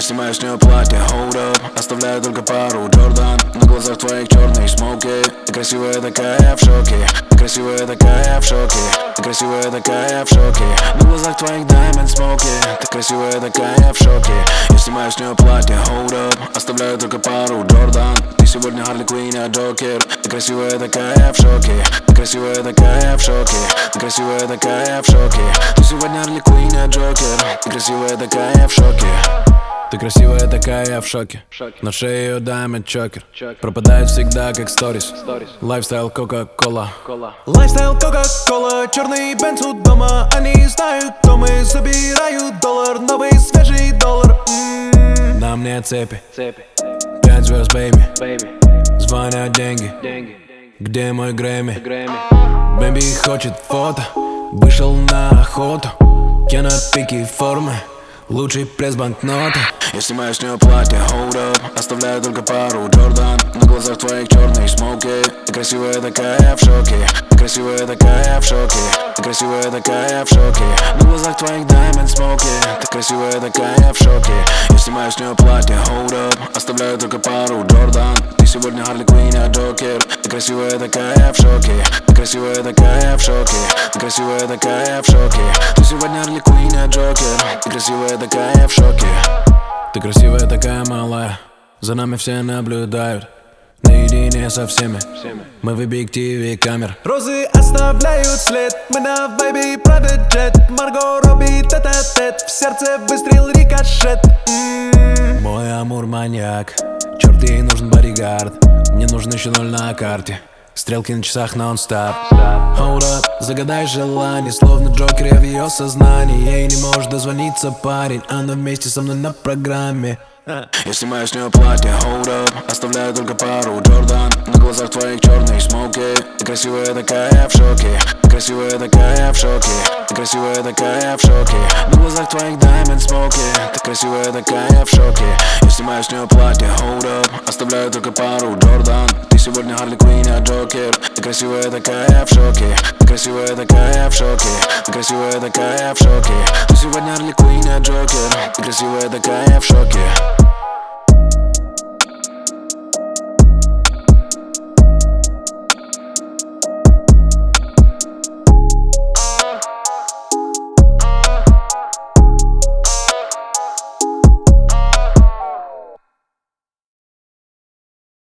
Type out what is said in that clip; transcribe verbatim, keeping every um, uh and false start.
Я снимаю с нее платье, hold up. Оставляю только пару Джордан. На глазах твоих черные смоки. Ты красивая такая, я в шоке. Ты красивая такая, я в шоке. Ты красивая такая, я в шоке. На глазах твоих diamond смоки. Ты красивая такая, я в шоке. Я снимаю с нее платье, hold up. Оставляю только пару Джордан. Ты сегодня Харли Квинн, я Джокер. Ты красивая такая, я в шоке. Ты красивая такая, я в шоке. Ты красивая такая, я в шоке. Ты сегодня Харли Квинн, я Джокер. Ты красивая такая, я в шоке. Ты красивая такая, я в шоке. На шее ее diamond чокер. Пропадает всегда как сторис. Лайфстайл Кока-Кола. Лайфстайл Кока-Кола. Черный бенз у дома. Они знают, кто мы. Забирают доллар. Новый свежий доллар. М-м-м. На мне цепи. Пять звезд, бэйби. Звонят деньги. Где мой Грэмми? Бэйби хочет фото. Вышел на охоту. Я на пике формы. Лучший пресс банкноты. Я снимаю с нее платье, hold up. Оставляю только пару Джордан. На глазах твоих черные смоки. Ты красивая такая, я в шоке. Ты красивая такая, я в шоке. Ты красивая такая, я в шоке. На глазах твоих diamond смоки. Ты красивая такая, я в шоке. Я снимаю с нее платье, hold up. Оставляю только пару Джордан. Ты сегодня Харли Квинн, я Джокер. Ты красивая такая, я в шоке. Ты красивая такая, я в шоке. Ты красивая такая, я в шоке. Ты сегодня Харли Квинн, я Джокер. Ты красивая такая, я в шоке. Ты красивая такая, малая. За нами все наблюдают. Наедине со всеми. Мы в объективе камер. Розы оставляют след. Мы на вайбе Prada Jet. Марго Робби тет-а-тет. В сердце выстрел рикошет. М-м-м. Мой амур маньяк. Черт, ей нужен бодигард. Мне нужен еще ноль на карте. Стрелки на часах нон-стоп. Hold up, загадай желание. Словно Джокер, я в ее сознании. Ей не может дозвониться парень. Она вместе со мной на программе. Я снимаю с нее платье, hold up. Оставляю только пару Джордан. На глазах твоих черные смоки. Ты красивая такая, я в шоке. Ты красивая такая, я в шоке. Ты красивая такая, я в шоке. На глазах твоих diamond смоки. Ты красивая такая, я в шоке. Я снимаю с нее платье, hold up. Оставляю только пару Джордан. Ты сегодня Харли Квинн, я Джокер. Ты красивая такая, я в шоке. Ты красивая такая, я в шоке. Ты красивая такая, я в шоке. Ты сегодня Харли Квинн, я Джокер. Ты красивая такая, я в шоке.